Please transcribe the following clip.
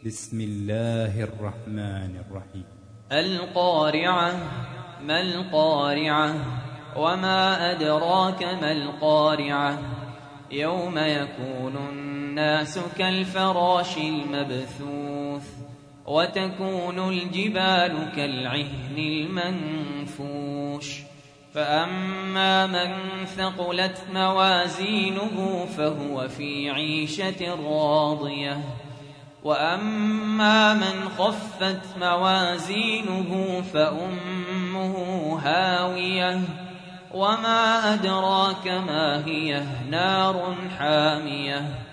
بسم الله الرحمن الرحيم. القارعة. ما القارعة؟ وما أدراك ما القارعة؟ يوم يكون الناس كالفراش المبثوث وتكون الجبال كالعهن المنفوش فأما من ثقلت موازينه فهو في عيشة راضية وأما من خفت موازينه فأمه هاوية وما أدراك ما هي نار حامية